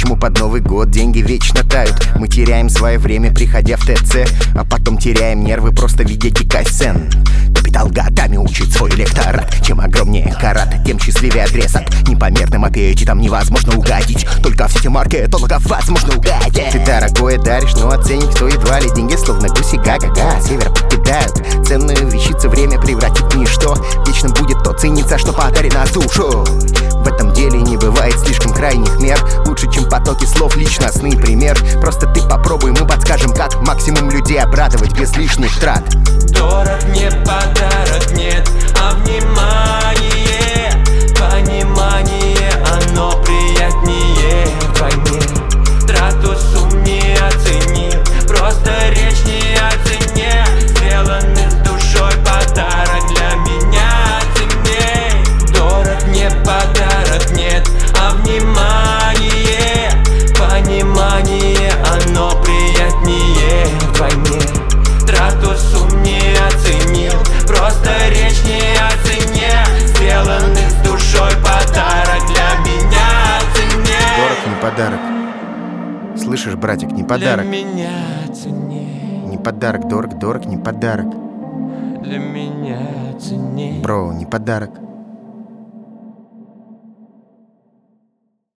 почему под Новый год деньги вечно тают. Мы теряем свое время, приходя в ТЦ, а потом теряем нервы, просто видя кайсен. Капитал годами учит свой электорат. Чем огромнее карат, тем счастливее адрес. От непомерным аппетитом невозможно угодить. Только в сети маркетологов возможно угодить. Ты дорогое даришь, но оценить кто едва ли. Деньги словно гуси га-га-га, север покидают. Ценную вещицу время превратит в ничто. Вечным будет то цениться, что подарено душу. В этом деле не бывает слишком крайних мер. Лучше, чем потоки слов, личностный пример. Просто ты попробуй, мы подскажем, как максимум людей обрадовать без лишних трат. Дорог не подарок, нет, а внимание. Понимание, оно приятнее вдвойне. Трату сумм не оценил, просто речь не о цене. Сделанный с душой подарок для меня ценней. Дорог не подарок, нет, а внимание. Понимание, оно приятнее вдвойне. Трату сумм не оценил, просто речь не о цене. Сделанный с душой подарок для меня ценнее. Дорог не подарок. Слышишь, братик, не подарок. Для меня ценнее. Не подарок, дорог, дорог, не подарок. Для меня ценнее. Бро, не подарок.